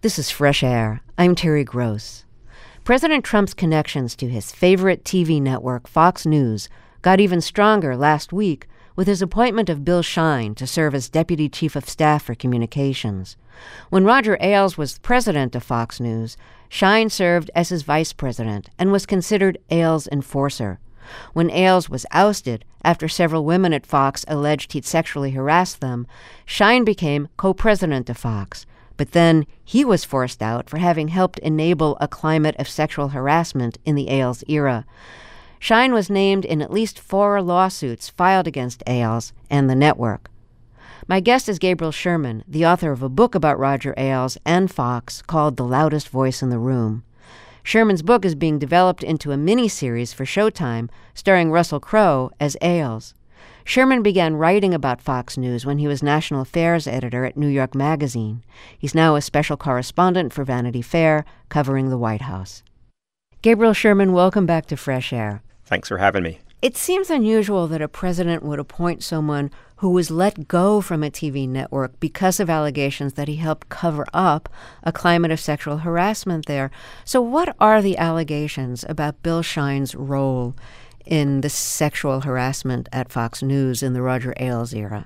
This is Fresh Air. I'm Terry Gross. President Trump's connections to his favorite TV network, Fox News, got even stronger last week with his appointment of Bill Shine to serve as Deputy Chief of Staff for Communications. When Roger Ailes was president of Fox News, Shine served as his vice president and was considered Ailes' enforcer. When Ailes was ousted after several women at Fox alleged he'd sexually harassed them, Shine became co-president of Fox. But then he was forced out for having helped enable a climate of sexual harassment in the Ailes era. Shine was named in at least 4 lawsuits filed against Ailes and the network. My guest is Gabriel Sherman, the author of a book about Roger Ailes and Fox called The Loudest Voice in the Room. Sherman's book is being developed into a miniseries for Showtime, starring Russell Crowe as Ailes. Sherman began writing about Fox News when he was national affairs editor at New York Magazine. He's now a special correspondent for Vanity Fair, covering the White House. Gabriel Sherman, welcome back to Fresh Air. Thanks for having me. It seems unusual that a president would appoint someone who was let go from a TV network because of allegations that he helped cover up a climate of sexual harassment there. So what are the allegations about Bill Shine's role in the sexual harassment at Fox News in the Roger Ailes era?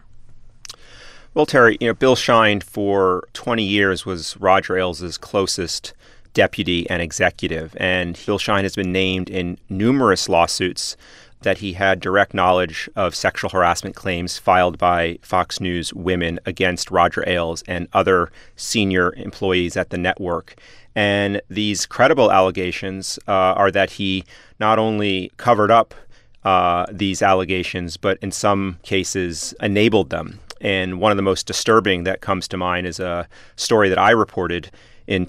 Well, Terry, Bill Shine for 20 years was Roger Ailes' closest deputy and executive, and Bill Shine has been named in numerous lawsuits that he had direct knowledge of sexual harassment claims filed by Fox News women against Roger Ailes and other senior employees at the network. And these credible allegations are that he not only covered up these allegations, but in some cases enabled them. And one of the most disturbing that comes to mind is a story that I reported in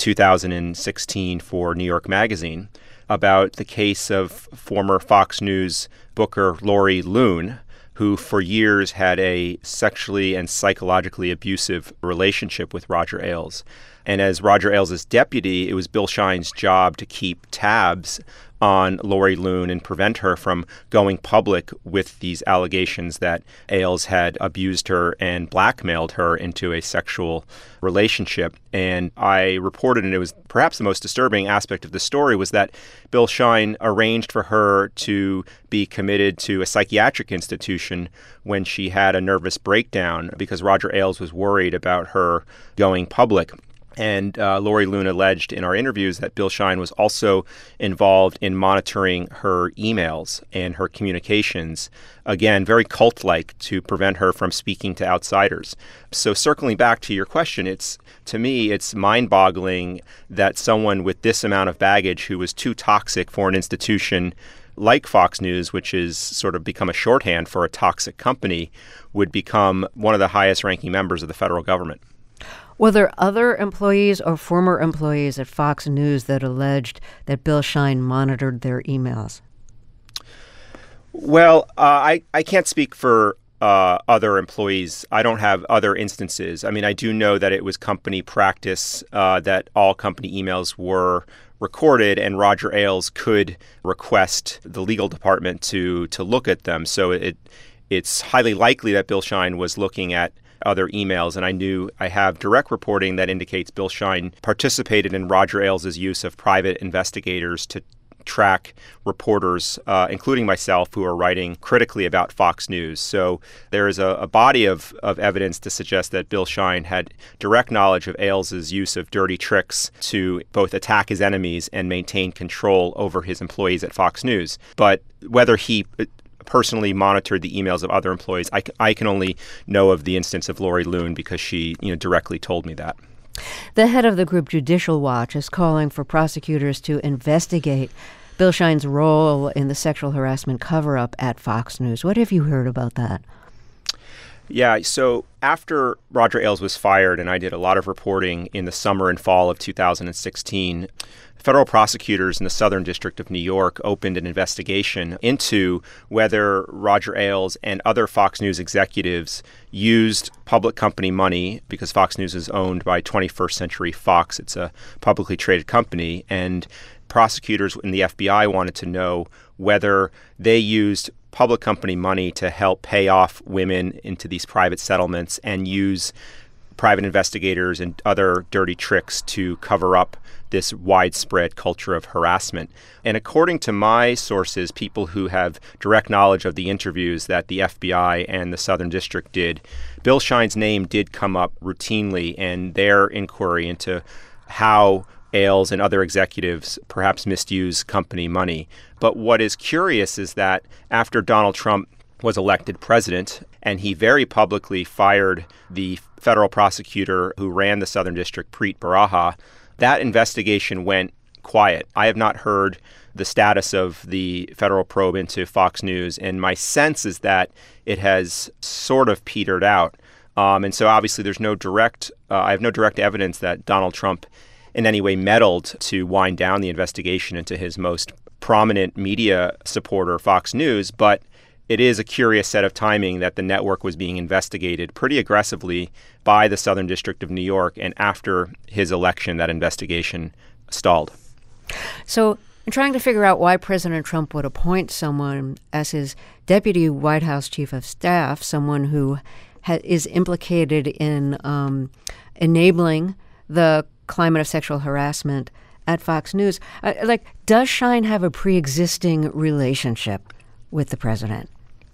2016 for New York Magazine about the case of former Fox News booker Lori Loon, who for years had a sexually and psychologically abusive relationship with Roger Ailes. And as Roger Ailes' deputy, it was Bill Shine's job to keep tabs on Lori Loon and prevent her from going public with these allegations that Ailes had abused her and blackmailed her into a sexual relationship. And I reported, and it was perhaps the most disturbing aspect of the story, was that Bill Shine arranged for her to be committed to a psychiatric institution when she had a nervous breakdown because Roger Ailes was worried about her going public. And Lori Loon alleged in our interviews that Bill Shine was also involved in monitoring her emails and her communications, again, very cult-like, to prevent her from speaking to outsiders. So circling back to your question, to me, it's mind-boggling that someone with this amount of baggage who was too toxic for an institution like Fox News, which is sort of become a shorthand for a toxic company, would become one of the highest-ranking members of the federal government. Were there other employees or former employees at Fox News that alleged that Bill Shine monitored their emails? Well, I can't speak for other employees. I don't have other instances. I mean, I do know that it was company practice that all company emails were recorded, and Roger Ailes could request the legal department to look at them. So it's highly likely that Bill Shine was looking at other emails, and I have direct reporting that indicates Bill Shine participated in Roger Ailes' use of private investigators to track reporters, including myself, who are writing critically about Fox News. So there is a body of evidence to suggest that Bill Shine had direct knowledge of Ailes' use of dirty tricks to both attack his enemies and maintain control over his employees at Fox News. But whether he personally monitored the emails of other employees, I can only know of the instance of Lori Loon because she directly told me that. The head of the group Judicial Watch is calling for prosecutors to investigate Bill Shine's role in the sexual harassment cover-up at Fox News. What have you heard about that? Yeah, so after Roger Ailes was fired, and I did a lot of reporting in the summer and fall of 2016, federal prosecutors in the Southern District of New York opened an investigation into whether Roger Ailes and other Fox News executives used public company money, because Fox News is owned by 21st Century Fox. It's a publicly traded company, and prosecutors in the FBI wanted to know whether they used public company money to help pay off women into these private settlements and use private investigators and other dirty tricks to cover up this widespread culture of harassment. And according to my sources, people who have direct knowledge of the interviews that the FBI and the Southern District did, Bill Shine's name did come up routinely in their inquiry into how Ailes and other executives perhaps misuse company money. But what is curious is that after Donald Trump was elected president, and he very publicly fired the federal prosecutor who ran the Southern District, Preet Bharara, that investigation went quiet. I have not heard the status of the federal probe into Fox News, and my sense is that it has sort of petered out. And so obviously there's no direct, I have no direct evidence that Donald Trump in any way meddled to wind down the investigation into his most prominent media supporter, Fox News, but it is a curious set of timing that the network was being investigated pretty aggressively by the Southern District of New York, and after his election, that investigation stalled. So in trying to figure out why President Trump would appoint someone as his deputy White House chief of staff, someone who is implicated in enabling the climate of sexual harassment at Fox News, does Shine have a pre-existing relationship with the president?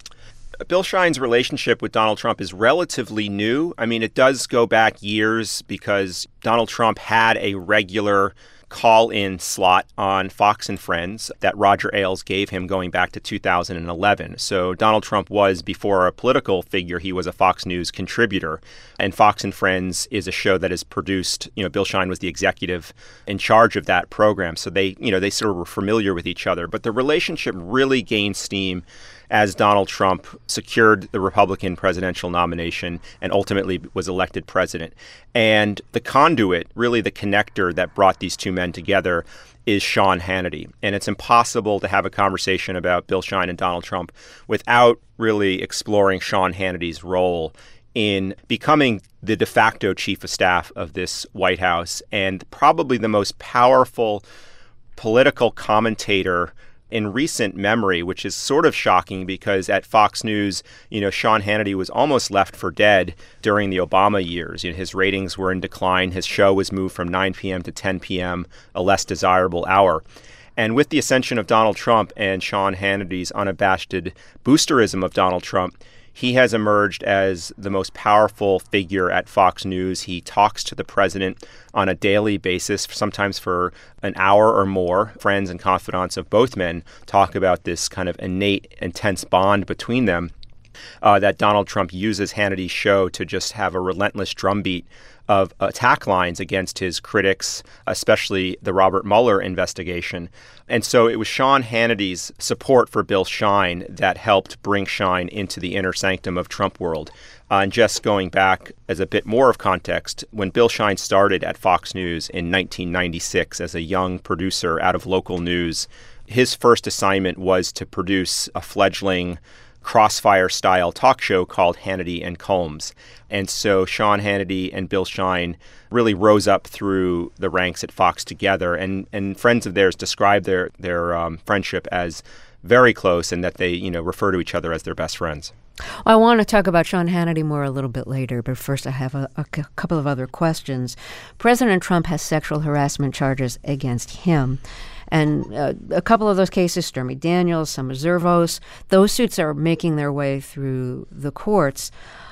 Bill Shine's relationship with Donald Trump is relatively new. I mean, it does go back years because Donald Trump had a regular call-in slot on Fox and Friends that Roger Ailes gave him going back to 2011. So Donald Trump was, before a political figure, he was a Fox News contributor. And Fox and Friends is a show that is produced, Bill Shine was the executive in charge of that program. So they sort of were familiar with each other. But the relationship really gained steam as Donald Trump secured the Republican presidential nomination and ultimately was elected president. And the conduit, really the connector that brought these two men together, is Sean Hannity. And it's impossible to have a conversation about Bill Shine and Donald Trump without really exploring Sean Hannity's role in becoming the de facto chief of staff of this White House and probably the most powerful political commentator in recent memory, which is sort of shocking because at Fox News, Sean Hannity was almost left for dead during the Obama years. His ratings were in decline. His show was moved from 9 p.m. to 10 p.m., a less desirable hour. And with the ascension of Donald Trump and Sean Hannity's unabashed boosterism of Donald Trump, he has emerged as the most powerful figure at Fox News. He talks to the president on a daily basis, sometimes for an hour or more. Friends and confidants of both men talk about this kind of innate, intense bond between them that Donald Trump uses Hannity's show to just have a relentless drumbeat of attack lines against his critics, especially the Robert Mueller investigation. And so it was Sean Hannity's support for Bill Shine that helped bring Shine into the inner sanctum of Trump world. And just going back as a bit more of context, when Bill Shine started at Fox News in 1996 as a young producer out of local news, his first assignment was to produce a fledgling Crossfire-style talk show called Hannity and Colmes. And so Sean Hannity and Bill Shine really rose up through the ranks at Fox together. And friends of theirs describe their friendship as very close and that they, refer to each other as their best friends. I want to talk about Sean Hannity more a little bit later, but first I have a couple of other questions. President Trump has sexual harassment charges against him. And a couple of those cases, Stormy Daniels, Summer Zervos, those suits are making their way through the courts.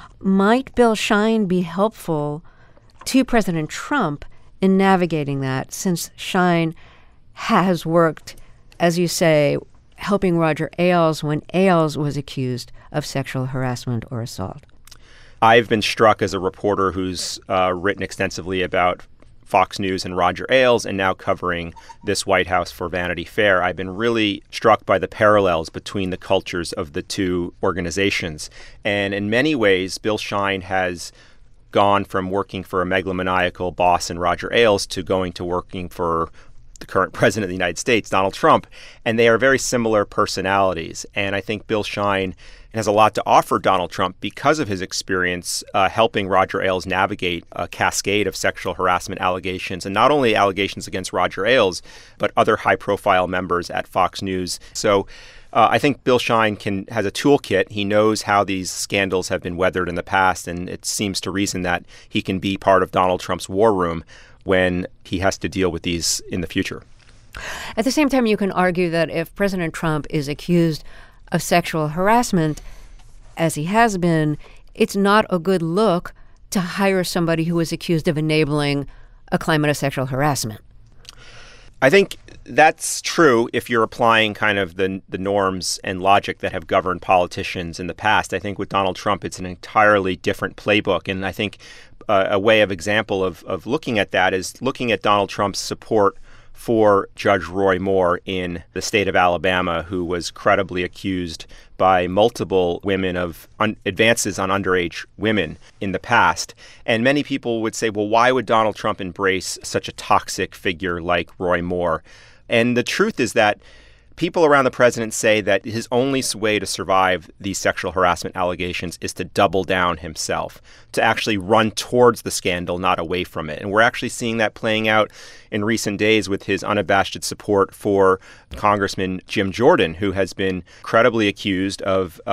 Might Bill Shine be helpful to President Trump in navigating that, since Shine has worked, as you say, helping Roger Ailes when Ailes was accused of sexual harassment or assault? I've been struck as a reporter who's written extensively about Fox News and Roger Ailes, and now covering this White House for Vanity Fair. I've been really struck by the parallels between the cultures of the two organizations. And in many ways, Bill Shine has gone from working for a megalomaniacal boss in Roger Ailes to going to working for the current president of the United States, Donald Trump, and they are very similar personalities. And I think Bill Shine has a lot to offer Donald Trump because of his experience helping Roger Ailes navigate a cascade of sexual harassment allegations, and not only allegations against Roger Ailes, but other high-profile members at Fox News. So I think Bill Shine has a toolkit. He knows how these scandals have been weathered in the past, and it seems to reason that he can be part of Donald Trump's war room when he has to deal with these in the future. At the same time, you can argue that if President Trump is accused of sexual harassment, as he has been, it's not a good look to hire somebody who is accused of enabling a climate of sexual harassment. I think that's true if you're applying kind of the norms and logic that have governed politicians in the past. I think with Donald Trump, it's an entirely different playbook. And I think a way of example of looking at that is looking at Donald Trump's support for Judge Roy Moore in the state of Alabama, who was credibly accused by multiple women of advances on underage women in the past. And many people would say, well, why would Donald Trump embrace such a toxic figure like Roy Moore? And the truth is that people around the president say that his only way to survive these sexual harassment allegations is to double down himself, to actually run towards the scandal, not away from it. And we're actually seeing that playing out in recent days with his unabashed support for Congressman Jim Jordan, who has been credibly accused of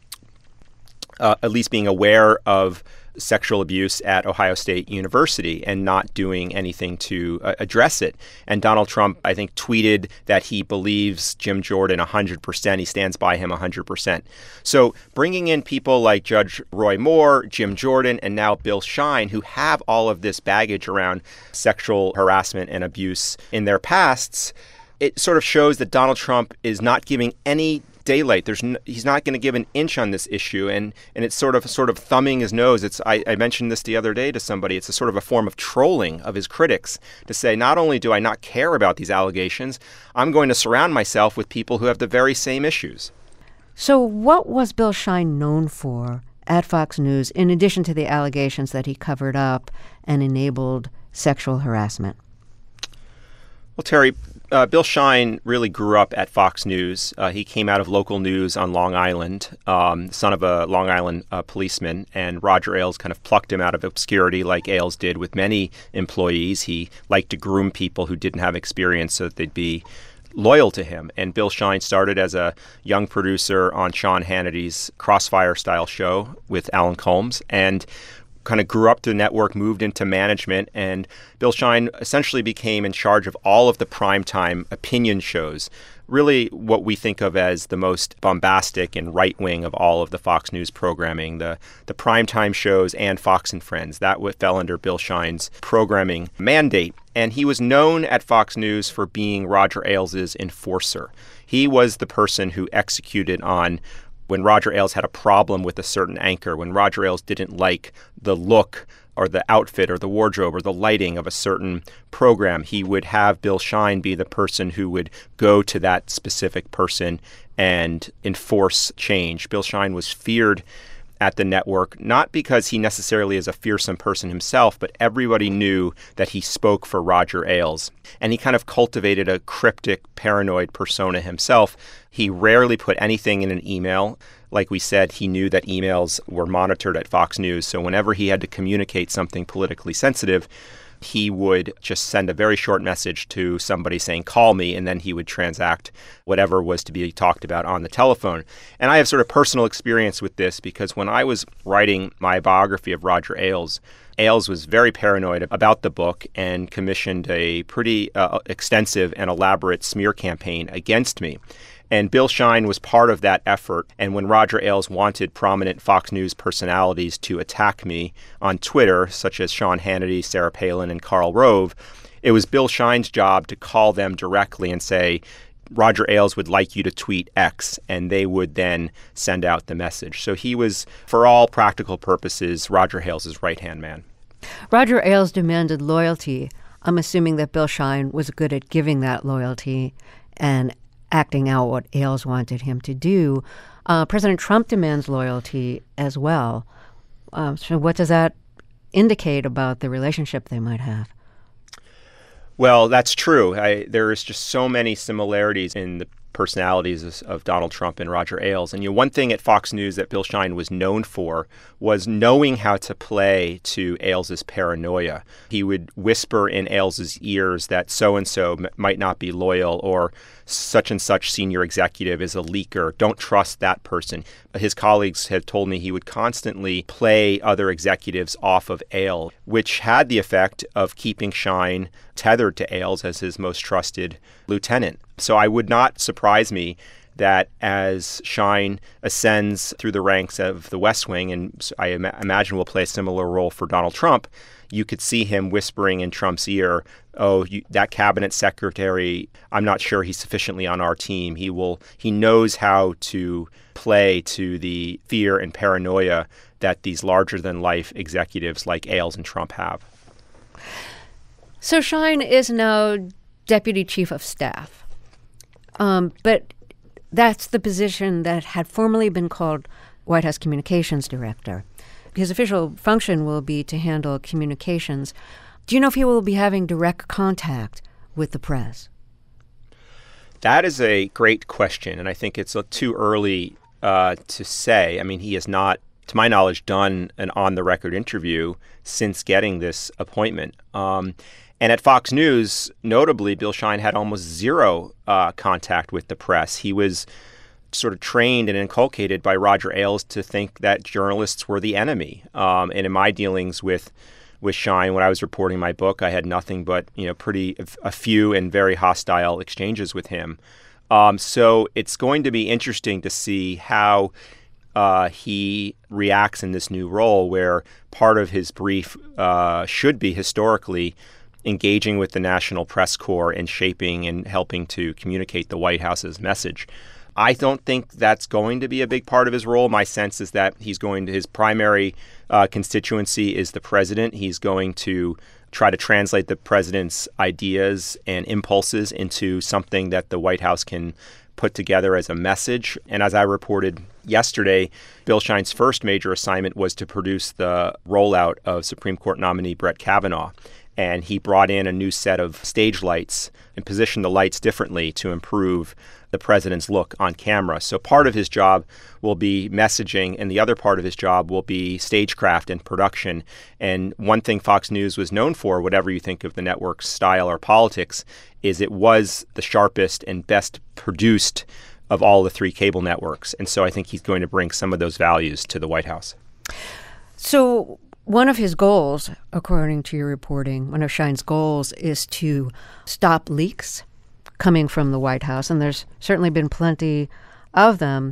at least being aware of sexual abuse at Ohio State University and not doing anything to address it. And Donald Trump, I think, tweeted that he believes Jim Jordan 100%. He stands by him 100%. So bringing in people like Judge Roy Moore, Jim Jordan, and now Bill Shine, who have all of this baggage around sexual harassment and abuse in their pasts, it sort of shows that Donald Trump is not giving any daylight. He's not going to give an inch on this issue, and it's sort of thumbing his nose. I mentioned this the other day to somebody. It's a sort of a form of trolling of his critics to say, not only do I not care about these allegations, I'm going to surround myself with people who have the very same issues. So what was Bill Shine known for at Fox News, in addition to the allegations that he covered up and enabled sexual harassment? Well, Terry, Bill Shine really grew up at Fox News. He came out of local news on Long Island, son of a Long Island policeman, and Roger Ailes kind of plucked him out of obscurity like Ailes did with many employees. He liked to groom people who didn't have experience so that they'd be loyal to him. And Bill Shine started as a young producer on Sean Hannity's Crossfire-style show with Alan Colmes, and kind of grew up through the network, moved into management, and Bill Shine essentially became in charge of all of the primetime opinion shows, really what we think of as the most bombastic and right-wing of all of the Fox News programming, the primetime shows and Fox and Friends. That fell under Bill Shine's programming mandate. And he was known at Fox News for being Roger Ailes' enforcer. He was the person who executed on when Roger Ailes had a problem with a certain anchor, when Roger Ailes didn't like the look or the outfit or the wardrobe or the lighting of a certain program, he would have Bill Shine be the person who would go to that specific person and enforce change. Bill Shine was feared at the network, not because he necessarily is a fearsome person himself, but everybody knew that he spoke for Roger Ailes. And he kind of cultivated a cryptic, paranoid persona himself. He rarely put anything in an email. Like we said, he knew that emails were monitored at Fox News. So whenever he had to communicate something politically sensitive, he would just send a very short message to somebody saying, call me, and then he would transact whatever was to be talked about on the telephone. And I have sort of personal experience with this because when I was writing my biography of Roger Ailes, Ailes was very paranoid about the book and commissioned a pretty extensive and elaborate smear campaign against me. And Bill Shine was part of that effort. And when Roger Ailes wanted prominent Fox News personalities to attack me on Twitter, such as Sean Hannity, Sarah Palin, and Karl Rove, it was Bill Shine's job to call them directly and say, Roger Ailes would like you to tweet X, and they would then send out the message. So he was, for all practical purposes, Roger Ailes' right-hand man. Roger Ailes demanded loyalty. I'm assuming that Bill Shine was good at giving that loyalty and acting out what Ailes wanted him to do. President Trump demands loyalty as well. So what does that indicate about the relationship they might have? Well, that's true. There is just so many similarities in the personalities of Donald Trump and Roger Ailes. And one thing at Fox News that Bill Shine was known for was knowing how to play to Ailes' paranoia. He would whisper in Ailes' ears that so-and-so might not be loyal, or such and such senior executive is a leaker. Don't trust that person. His colleagues had told me he would constantly play other executives off of Ailes, which had the effect of keeping Shine tethered to Ailes as his most trusted lieutenant. So I would not surprise me that as Shine ascends through the ranks of the West Wing, and I imagine will play a similar role for Donald Trump, you could see him whispering in Trump's ear, that cabinet secretary, I'm not sure he's sufficiently on our team. He knows how to play to the fear and paranoia that these larger-than-life executives like Ailes and Trump have. So Shine is now Deputy Chief of Staff. But that's the position that had formerly been called White House Communications Director. His official function will be to handle communications. Do you know if he will be having direct contact with the press? That is a great question, and I think it's too early to say. I mean, he has not, to my knowledge, done an on-the-record interview since getting this appointment. And at Fox News, notably, Bill Shine had almost zero contact with the press. He was sort of trained and inculcated by Roger Ailes to think that journalists were the enemy. And in my dealings with Shine, when I was reporting my book, I had nothing but a few and very hostile exchanges with him. So it's going to be interesting to see how he reacts in this new role, where part of his brief should be historically engaging with the National Press Corps and shaping and helping to communicate the White House's message. I don't think that's going to be a big part of his role. My sense is that his primary constituency is the president. He's going to try to translate the president's ideas and impulses into something that the White House can put together as a message. And as I reported yesterday, Bill Shine's first major assignment was to produce the rollout of Supreme Court nominee Brett Kavanaugh. And he brought in a new set of stage lights and positioned the lights differently to improve the president's look on camera. So part of his job will be messaging, and the other part of his job will be stagecraft and production. And one thing Fox News was known for, whatever you think of the network's style or politics, is it was the sharpest and best produced of all the three cable networks. And so I think he's going to bring some of those values to the White House. So one of his goals, according to your reporting, one of Shine's goals is to stop leaks coming from the White House, and there's certainly been plenty of them.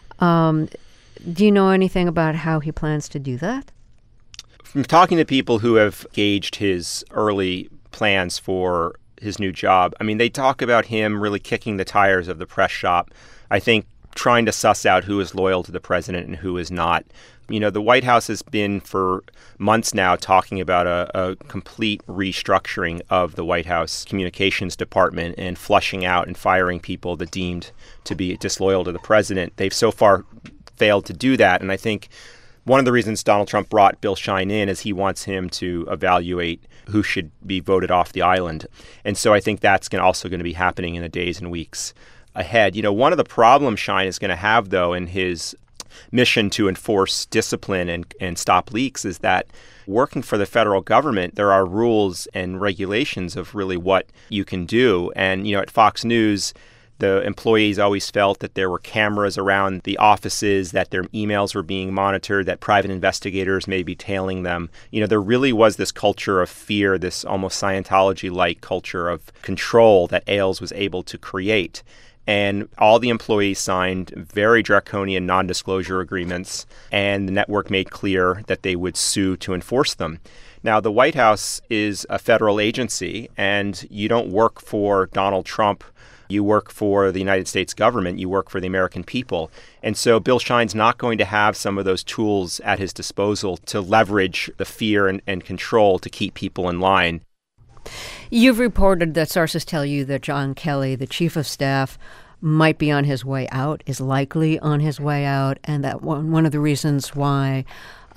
Do you know anything about how he plans to do that? From talking to people who have gauged his early plans for his new job, I mean, they talk about him really kicking the tires of the press shop. I think trying to suss out who is loyal to the president and who is not. The White House has been for months now talking about a complete restructuring of the White House communications department and flushing out and firing people that deemed to be disloyal to the president. They've so far failed to do that. And I think one of the reasons Donald Trump brought Bill Shine in is he wants him to evaluate who should be voted off the island. And so I think that's also going to be happening in the days and weeks ahead. One of the problems Shine is going to have, though, in his mission to enforce discipline and stop leaks is that working for the federal government, there are rules and regulations of really what you can do. And, at Fox News, the employees always felt that there were cameras around the offices, that their emails were being monitored, that private investigators may be tailing them. There really was this culture of fear, this almost Scientology-like culture of control that Ailes was able to create. And all the employees signed very draconian non-disclosure agreements, and the network made clear that they would sue to enforce them. Now, the White House is a federal agency, and you don't work for Donald Trump. You work for the United States government. You work for the American people. And so Bill Shine's not going to have some of those tools at his disposal to leverage the fear and control to keep people in line. You've reported that sources tell you that John Kelly, the chief of staff, might be on his way out, is likely on his way out, and that one of the reasons why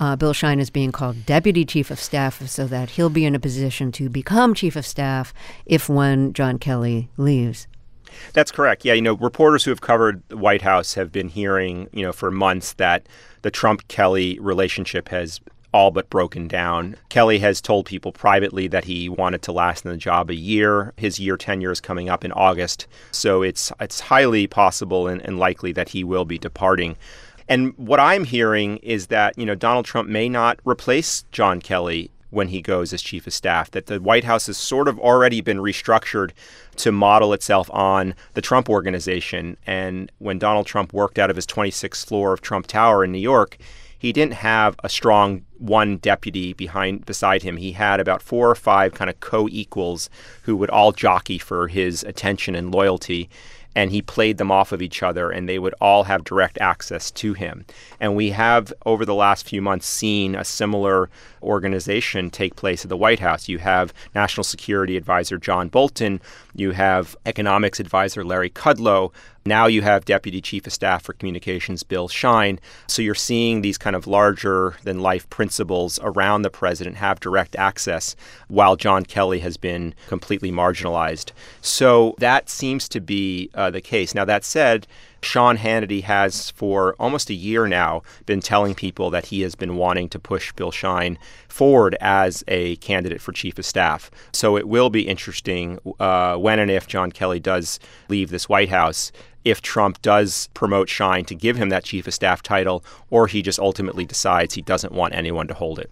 Bill Shine is being called deputy chief of staff so that he'll be in a position to become chief of staff when John Kelly leaves. That's correct. Yeah, reporters who have covered the White House have been hearing, for months that the Trump-Kelly relationship has all but broken down. Kelly has told people privately that he wanted to last in the job a year. His year tenure is coming up in August. So it's highly possible and likely that he will be departing. And what I'm hearing is that, Donald Trump may not replace John Kelly when he goes as chief of staff, that the White House has sort of already been restructured to model itself on the Trump Organization. And when Donald Trump worked out of his 26th floor of Trump Tower in New York, he didn't have a strong one deputy beside him. He had about 4 or 5 kind of co-equals who would all jockey for his attention and loyalty. And he played them off of each other, and they would all have direct access to him. And we have, over the last few months, seen a similar organization take place at the White House. You have National Security Advisor John Bolton. You have Economics Advisor Larry Kudlow. Now you have Deputy Chief of Staff for Communications Bill Shine. So you're seeing these kind of larger-than-life principles around the president have direct access, while John Kelly has been completely marginalized. So that seems to be the case. Now, that said, Sean Hannity has, for almost a year now, been telling people that he has been wanting to push Bill Shine forward as a candidate for chief of staff. So it will be interesting when and if John Kelly does leave this White House, if Trump does promote Shine to give him that chief of staff title, or he just ultimately decides he doesn't want anyone to hold it.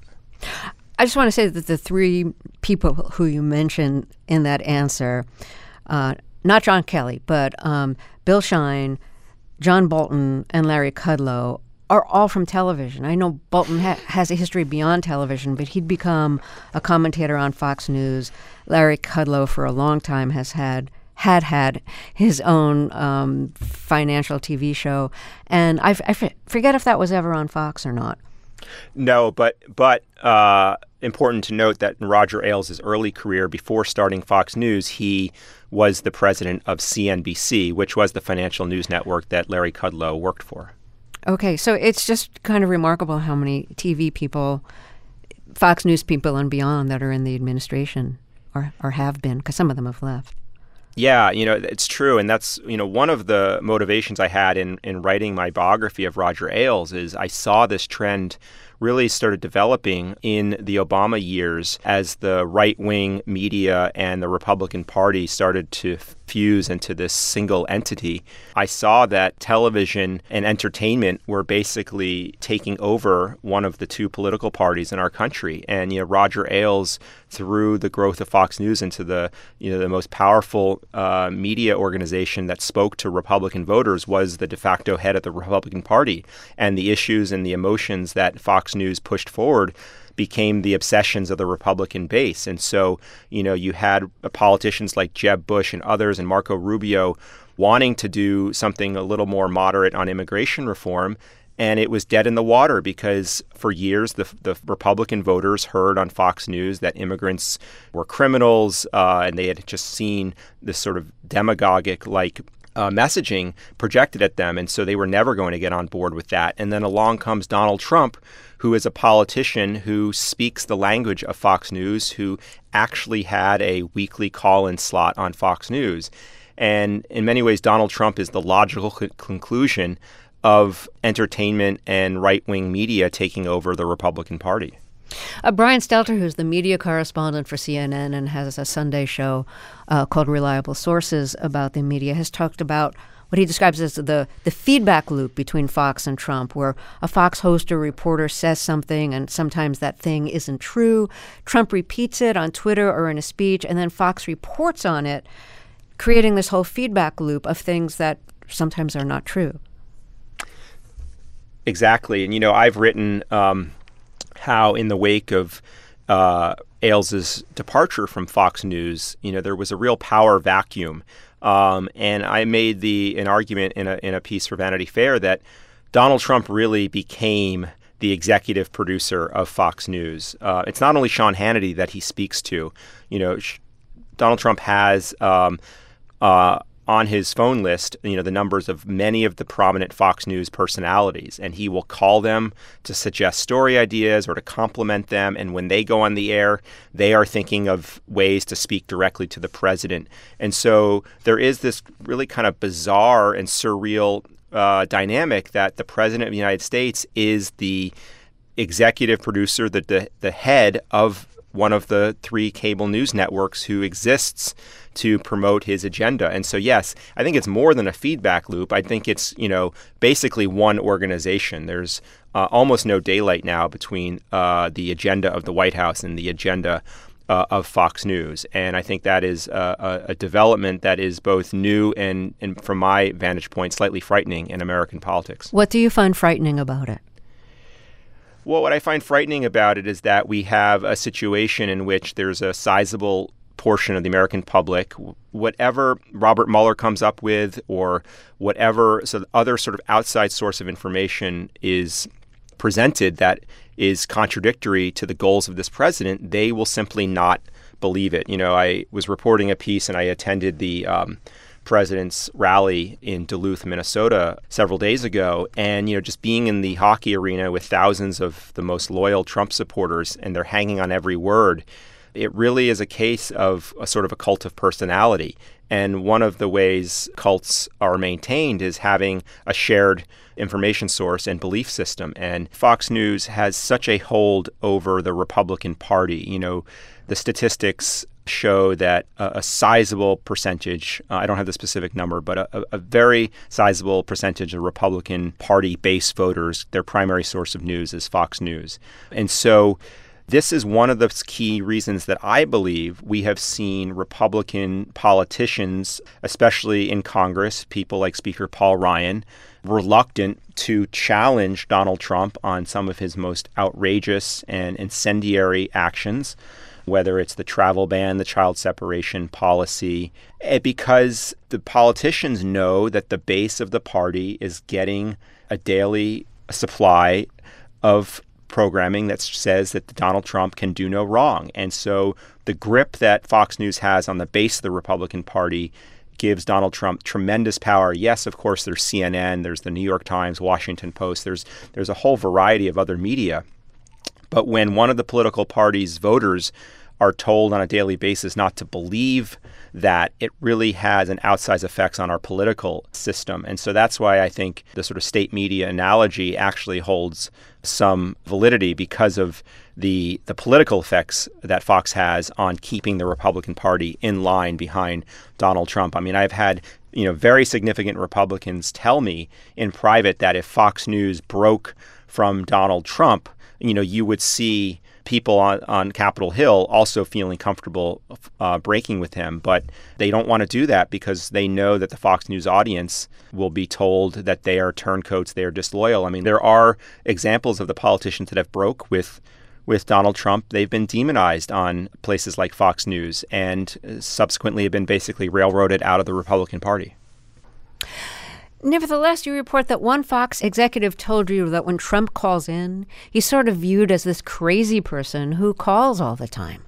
I just want to say that the 3 people who you mentioned in that answer, not John Kelly, but Bill Shine, John Bolton, and Larry Kudlow, are all from television. I know Bolton has a history beyond television, but he'd become a commentator on Fox News. Larry Kudlow, for a long time, has had his own financial TV show. And I forget if that was ever on Fox or not. No, but important to note that in Roger Ailes' early career, before starting Fox News, he was the president of CNBC, which was the financial news network that Larry Kudlow worked for. Okay, so it's just kind of remarkable how many TV people, Fox News people and beyond, that are in the administration or have been, because some of them have left. Yeah, it's true. And that's, one of the motivations I had in writing my biography of Roger Ailes is I saw this trend really started developing in the Obama years as the right-wing media and the Republican Party started to fuse into this single entity. I saw that television and entertainment were basically taking over one of the 2 political parties in our country. And, Roger Ailes, through the growth of Fox News into the most powerful media organization that spoke to Republican voters, was the de facto head of the Republican Party. And the issues and the emotions that Fox News pushed forward became the obsessions of the Republican base. And so, you had politicians like Jeb Bush and others and Marco Rubio wanting to do something a little more moderate on immigration reform. And it was dead in the water because for years, the Republican voters heard on Fox News that immigrants were criminals, and they had just seen this sort of demagogic-like messaging projected at them. And so they were never going to get on board with that. And then along comes Donald Trump, who is a politician who speaks the language of Fox News, who actually had a weekly call-in slot on Fox News. And in many ways, Donald Trump is the logical conclusion of entertainment and right-wing media taking over the Republican Party. Brian Stelter, who's the media correspondent for CNN and has a Sunday show called Reliable Sources about the media, has talked about what he describes as the feedback loop between Fox and Trump, where a Fox host or reporter says something and sometimes that thing isn't true. Trump repeats it on Twitter or in a speech, and then Fox reports on it, creating this whole feedback loop of things that sometimes are not true. Exactly. And, I've written how in the wake of Ailes' departure from Fox News, there was a real power vacuum. And I made an argument in a piece for Vanity Fair that Donald Trump really became the executive producer of Fox News. It's not only Sean Hannity that he speaks to. Donald Trump has on on his phone list, the numbers of many of the prominent Fox News personalities, and he will call them to suggest story ideas or to compliment them. And when they go on the air, they are thinking of ways to speak directly to the president. And so there is this really kind of bizarre and surreal dynamic that the president of the United States is the executive producer, the head of one of the 3 cable news networks who exists to promote his agenda. And so, yes, I think it's more than a feedback loop. I think it's, basically one organization. There's almost no daylight now between the agenda of the White House and the agenda of Fox News. And I think that is a development that is both new and, from my vantage point, slightly frightening in American politics. What do you find frightening about it? Well, what I find frightening about it is that we have a situation in which there's a sizable portion of the American public, whatever Robert Mueller comes up with or whatever other sort of outside source of information is presented that is contradictory to the goals of this president, they will simply not believe it. I was reporting a piece and I attended the president's rally in Duluth, Minnesota several days ago. And, just being in the hockey arena with thousands of the most loyal Trump supporters and they're hanging on every word, it really is a case of a sort of a cult of personality. And one of the ways cults are maintained is having a shared information source and belief system. And Fox News has such a hold over the Republican Party. The statistics show that a sizable percentage, I don't have the specific number, but a very sizable percentage of Republican Party base voters, their primary source of news is Fox News. And so this is one of the key reasons that I believe we have seen Republican politicians, especially in Congress, people like Speaker Paul Ryan, reluctant to challenge Donald Trump on some of his most outrageous and incendiary actions, whether it's the travel ban, the child separation policy, because the politicians know that the base of the party is getting a daily supply of programming that says that Donald Trump can do no wrong. And so the grip that Fox News has on the base of the Republican Party gives Donald Trump tremendous power. Yes, of course, there's CNN, there's the New York Times, Washington Post, there's a whole variety of other media. But when one of the political party's voters are told on a daily basis not to believe that, it really has an outsized effects on our political system. And so that's why I think the sort of state media analogy actually holds some validity because of the political effects that Fox has on keeping the Republican Party in line behind Donald Trump. I mean, I've had very significant Republicans tell me in private that if Fox News broke from Donald Trump, you would see people on Capitol Hill also feeling comfortable breaking with him. But they don't want to do that because they know that the Fox News audience will be told that they are turncoats, they are disloyal. I mean, there are examples of the politicians that have broke with Donald Trump. They've been demonized on places like Fox News and subsequently have been basically railroaded out of the Republican Party. Nevertheless, you report that one Fox executive told you that when Trump calls in, he's sort of viewed as this crazy person who calls all the time.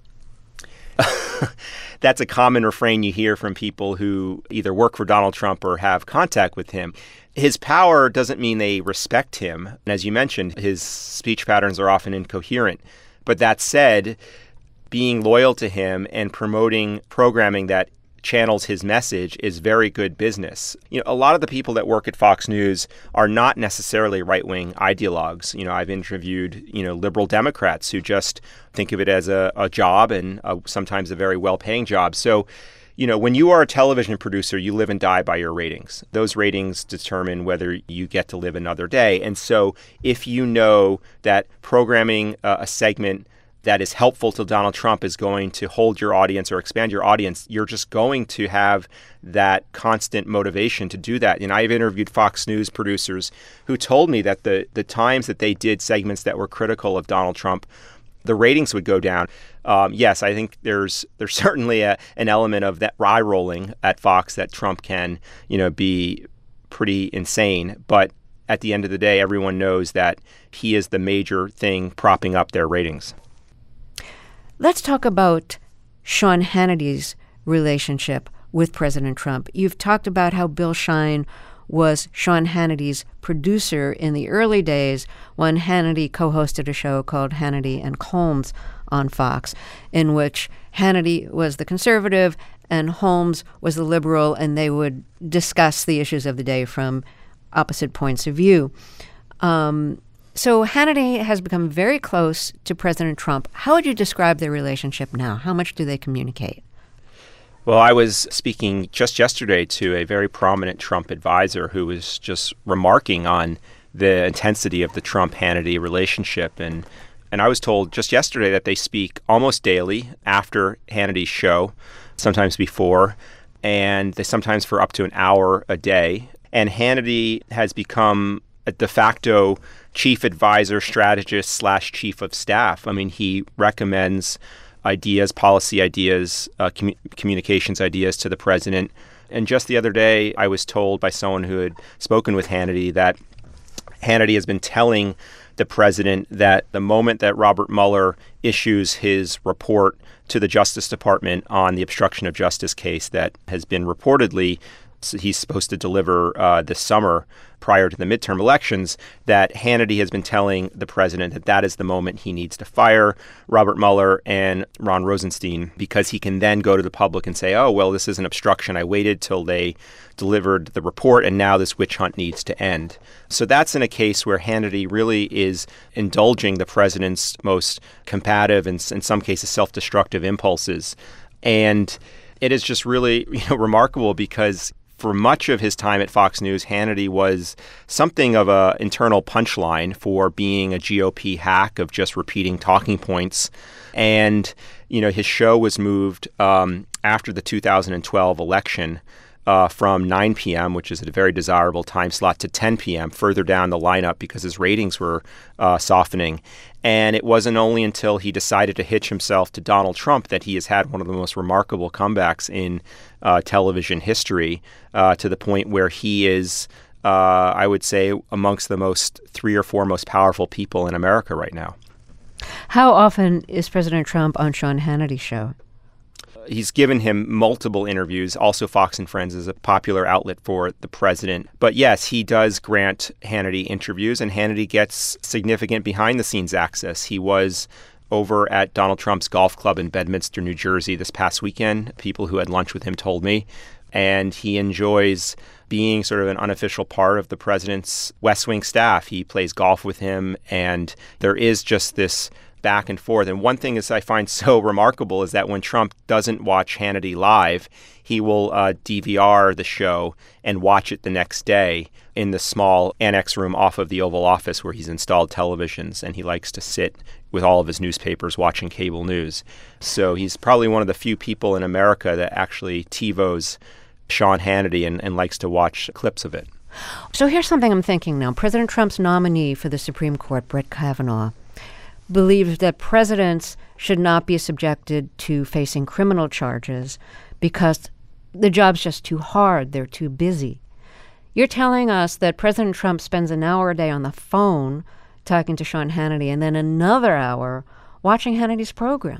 That's a common refrain you hear from people who either work for Donald Trump or have contact with him. His power doesn't mean they respect him. And as you mentioned, his speech patterns are often incoherent. But that said, being loyal to him and promoting programming that channels his message is very good business. A lot of the people that work at Fox News are not necessarily right-wing ideologues. I've interviewed, liberal Democrats who just think of it as a job and sometimes a very well-paying job. So, when you are a television producer, you live and die by your ratings. Those ratings determine whether you get to live another day. And so if you know that programming a segment that is helpful to Donald Trump is going to hold your audience or expand your audience, you're just going to have that constant motivation to do that. And I've interviewed Fox News producers who told me that the times that they did segments that were critical of Donald Trump, the ratings would go down. Yes, I think there's certainly an element of that eye rolling at Fox that Trump can, be pretty insane. But at the end of the day, everyone knows that he is the major thing propping up their ratings. Let's talk about Sean Hannity's relationship with President Trump. You've talked about how Bill Shine was Sean Hannity's producer in the early days when Hannity co-hosted a show called Hannity and Holmes on Fox, in which Hannity was the conservative and Holmes was the liberal, and they would discuss the issues of the day from opposite points of view. So Hannity has become very close to President Trump. How would you describe their relationship now? How much do they communicate? Well, I was speaking just yesterday to a very prominent Trump advisor who was just remarking on the intensity of the Trump-Hannity relationship. And I was told just yesterday that they speak almost daily after Hannity's show, sometimes before, and they sometimes for up to an hour a day. And Hannity has become a de facto chief advisor, strategist / chief of staff. I mean, he recommends ideas, policy ideas, communications ideas to the president. And just the other day, I was told by someone who had spoken with Hannity that Hannity has been telling the president that the moment that Robert Mueller issues his report to the Justice Department on the obstruction of justice case that has been reportedly he's supposed to deliver this summer prior to the midterm elections, that Hannity has been telling the president that that is the moment he needs to fire Robert Mueller and Ron Rosenstein, because he can then go to the public and say, oh, well, this is an obstruction. I waited till they delivered the report, and now this witch hunt needs to end. So that's in a case where Hannity really is indulging the president's most combative and in some cases self-destructive impulses. And it is just really remarkable because for much of his time at Fox News, Hannity was something of an internal punchline for being a GOP hack of just repeating talking points. And, his show was moved after the 2012 election from 9 p.m., which is a very desirable time slot, to 10 p.m., further down the lineup because his ratings were softening. And it wasn't only until he decided to hitch himself to Donald Trump that he has had one of the most remarkable comebacks in television history, to the point where he is, I would say, amongst the 3 or 4 most powerful people in America right now. How often is President Trump on Sean Hannity's show? He's given him multiple interviews. Also, Fox and Friends is a popular outlet for the president. But yes, he does grant Hannity interviews, and Hannity gets significant behind-the-scenes access. He was over at Donald Trump's golf club in Bedminster, New Jersey this past weekend. People who had lunch with him told me. And he enjoys being sort of an unofficial part of the president's West Wing staff. He plays golf with him, and there is just this back and forth. And one thing is I find so remarkable is that when Trump doesn't watch Hannity live, he will DVR the show and watch it the next day in the small annex room off of the Oval Office where he's installed televisions, and he likes to sit with all of his newspapers watching cable news. So he's probably one of the few people in America that actually TiVos Sean Hannity and likes to watch clips of it. So here's something I'm thinking now. President Trump's nominee for the Supreme Court, Brett Kavanaugh, believes that presidents should not be subjected to facing criminal charges because the job's just too hard, they're too busy. You're telling us that President Trump spends an hour a day on the phone talking to Sean Hannity and then another hour watching Hannity's program.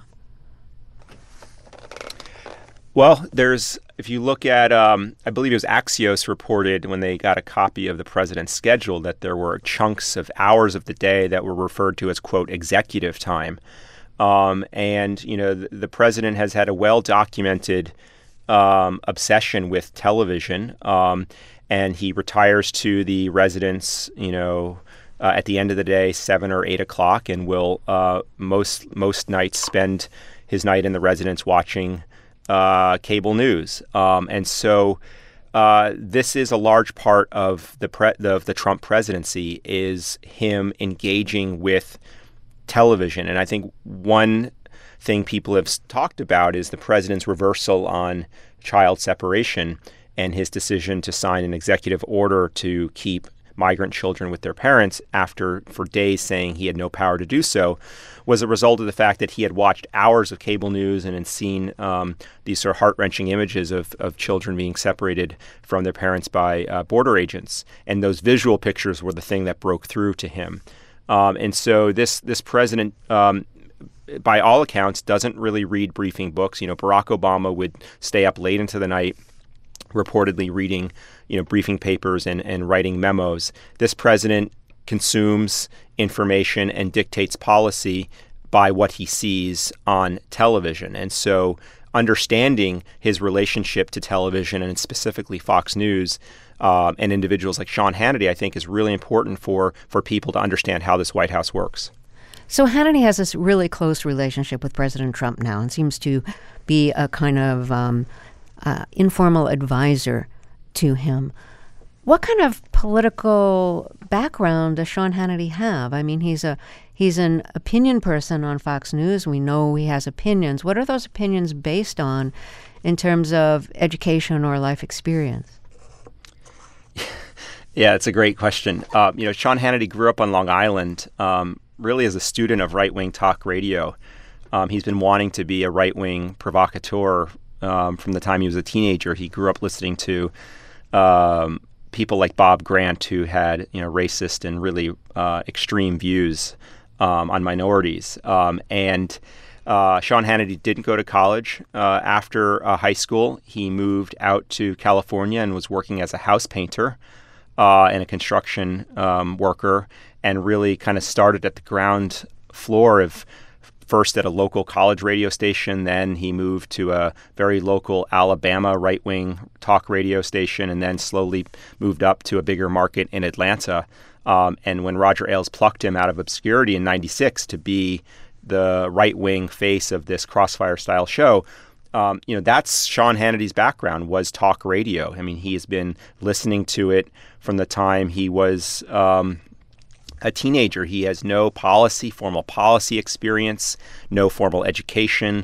Well, if you look at, I believe it was Axios reported when they got a copy of the president's schedule that there were chunks of hours of the day that were referred to as, quote, executive time. And, the president has had a well-documented obsession with television. And he retires to the residence, at the end of the day, 7 or 8 o'clock, and will most nights spend his night in the residence watching cable news. And so this is a large part of the Trump presidency, is him engaging with television. And I think one thing people have talked about is the president's reversal on child separation and his decision to sign an executive order to keep migrant children with their parents after, for days, saying he had no power to do so, was a result of the fact that he had watched hours of cable news and had seen these sort of heart-wrenching images of children being separated from their parents by border agents. And those visual pictures were the thing that broke through to him. And so this president by all accounts, doesn't really read briefing books. Barack Obama would stay up late into the night, reportedly reading, briefing papers and writing memos. This president consumes information and dictates policy by what he sees on television. And so understanding his relationship to television and specifically Fox News and individuals like Sean Hannity, I think, is really important for people to understand how this White House works. So Hannity has this really close relationship with President Trump now and seems to be a kind of informal advisor to him. What kind of political background does Sean Hannity have? I mean, he's an opinion person on Fox News. We know he has opinions. What are those opinions based on in terms of education or life experience? Yeah, it's a great question. Sean Hannity grew up on Long Island, really as a student of right-wing talk radio. He's been wanting to be a right-wing provocateur from the time he was a teenager. He grew up listening to people like Bob Grant, who had racist and really extreme views on minorities. And Sean Hannity didn't go to college. After high school, he moved out to California and was working as a house painter and a construction worker, and really kind of started at the ground floor of first at a local college radio station. Then he moved to a very local Alabama right-wing talk radio station, and then slowly moved up to a bigger market in Atlanta. And when Roger Ailes plucked him out of obscurity in '96 to be the right-wing face of this Crossfire-style show, that's Sean Hannity's background, was talk radio. I mean, he has been listening to it from the time he was a teenager. He has no formal policy experience, no formal education.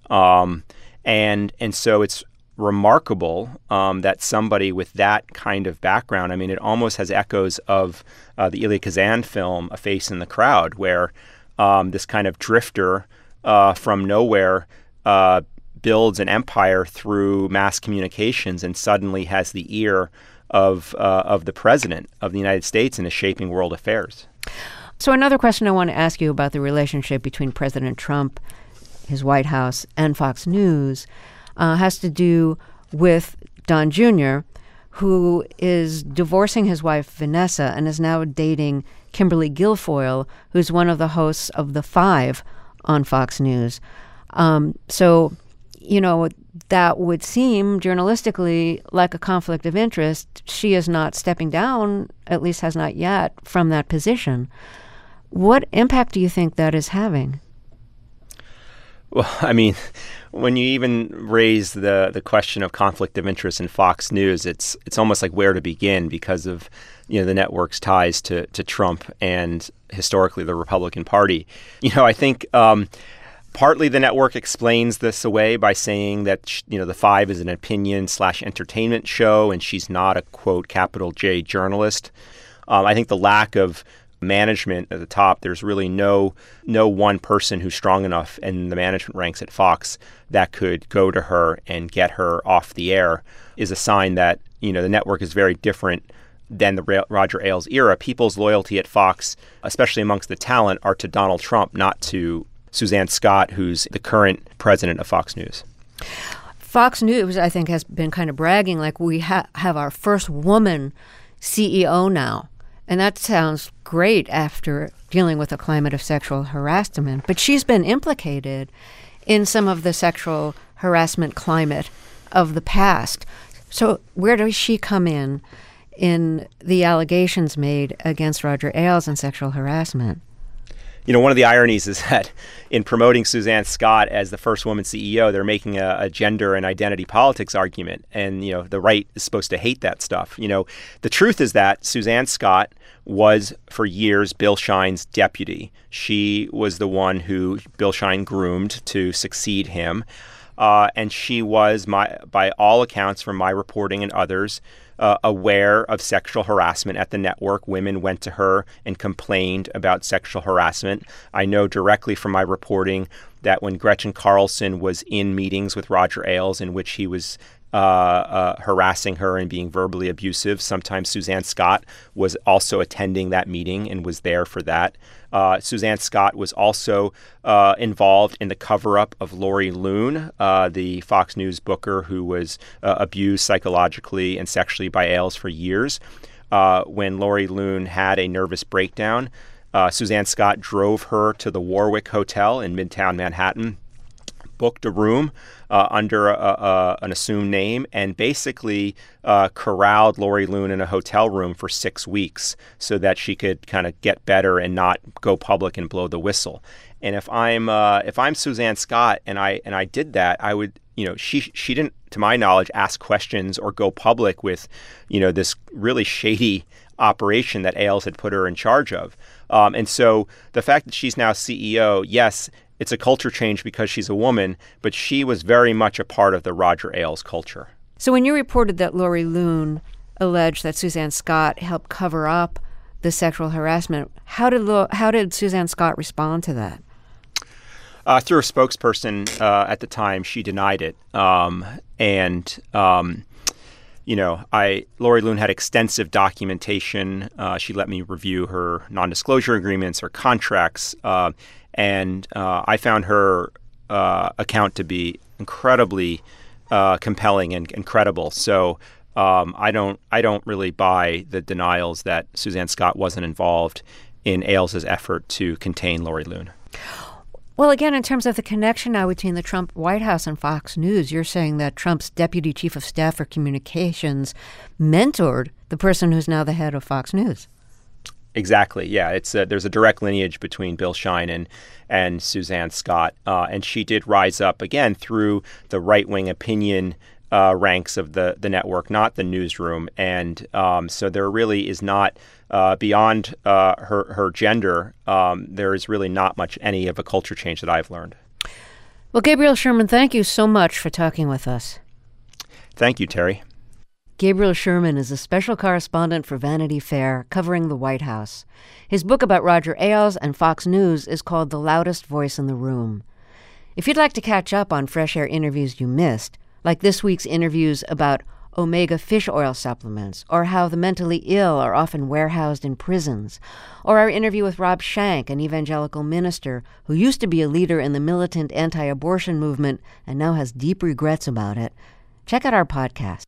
And so it's remarkable that somebody with that kind of background, I mean, it almost has echoes of the Elia Kazan film, A Face in the Crowd, where this kind of drifter from nowhere builds an empire through mass communications and suddenly has the ear of the president of the United States and is shaping world affairs. So another question I want to ask you about the relationship between President Trump, his White House, and Fox News has to do with Don Jr., who is divorcing his wife, Vanessa, and is now dating Kimberly Guilfoyle, who's one of the hosts of The Five on Fox News. So that would seem journalistically like a conflict of interest. She is not stepping down, at least has not yet, from that position. What impact do you think that is having? Well, I mean, when you even raise the question of conflict of interest in Fox News, it's almost like where to begin because of the network's ties to Trump and historically the Republican Party. I think partly the network explains this away by saying that The Five is an opinion/entertainment show and she's not a, quote, capital J journalist. I think the lack of management at the top, there's really no one person who's strong enough in the management ranks at Fox that could go to her and get her off the air, is a sign that the network is very different than the Roger Ailes era. People's loyalty at Fox, especially amongst the talent, are to Donald Trump, not to Suzanne Scott, who's the current president of Fox News. Fox News, I think, has been kind of bragging like we have our first woman CEO now. And that sounds great after dealing with a climate of sexual harassment. But she's been implicated in some of the sexual harassment climate of the past. So where does she come in the allegations made against Roger Ailes and sexual harassment? One of the ironies is that in promoting Suzanne Scott as the first woman CEO, they're making a gender and identity politics argument. And, the right is supposed to hate that stuff. The truth is that Suzanne Scott was, for years, Bill Shine's deputy. She was the one who Bill Shine groomed to succeed him. And she was, by all accounts from my reporting and others, aware of sexual harassment at the network. Women went to her and complained about sexual harassment. I know directly from my reporting that when Gretchen Carlson was in meetings with Roger Ailes in which he was harassing her and being verbally abusive. Sometimes Suzanne Scott was also attending that meeting and was there for that. Suzanne Scott was also involved in the cover-up of Lori Loon, the Fox News booker who was abused psychologically and sexually by Ailes for years. When Lori Loon had a nervous breakdown, Suzanne Scott drove her to the Warwick Hotel in Midtown Manhattan, booked a room under an assumed name, and basically corralled Lori Loon in a hotel room for 6 weeks so that she could kind of get better and not go public and blow the whistle. And if I'm Suzanne Scott and I did that, I would, she didn't, to my knowledge, ask questions or go public with, this really shady operation that Ailes had put her in charge of. And so the fact that she's now CEO, yes, it's a culture change because she's a woman, but she was very much a part of the Roger Ailes culture. So when you reported that Lori Loon alleged that Suzanne Scott helped cover up the sexual harassment, how did Suzanne Scott respond to that? Through a spokesperson at the time, she denied it. Lori Loon had extensive documentation. She let me review her non-disclosure agreements, her contracts, and I found her account to be incredibly compelling and credible. So I don't really buy the denials that Suzanne Scott wasn't involved in Ailes' effort to contain Lori Loon. Well, again, in terms of the connection now between the Trump White House and Fox News, you're saying that Trump's deputy chief of staff for communications mentored the person who's now the head of Fox News. Exactly. Yeah, there's a direct lineage between Bill Shine and Suzanne Scott, and she did rise up again through the right-wing opinion ranks of the network, not the newsroom, and so there really is not beyond her gender. There is really not much any of a culture change that I've learned. Well, Gabriel Sherman, thank you so much for talking with us. Thank you, Terry. Gabriel Sherman is a special correspondent for Vanity Fair covering the White House. His book about Roger Ailes and Fox News is called The Loudest Voice in the Room. If you'd like to catch up on Fresh Air interviews you missed, like this week's interviews about omega fish oil supplements, or how the mentally ill are often warehoused in prisons, or our interview with Rob Shank, an evangelical minister who used to be a leader in the militant anti-abortion movement and now has deep regrets about it, check out our podcast.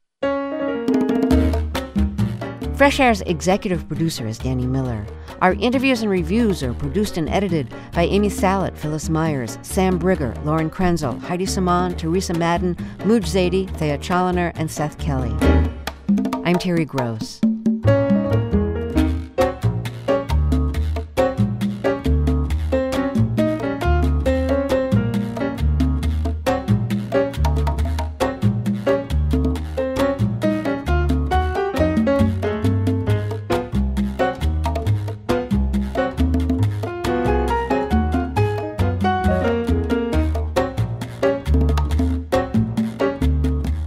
Fresh Air's executive producer is Danny Miller. Our interviews and reviews are produced and edited by Amy Salet, Phyllis Myers, Sam Brigger, Lauren Krenzel, Heidi Saman, Teresa Madden, Muj Zaidi, Thea Chaloner, and Seth Kelly. I'm Terry Gross.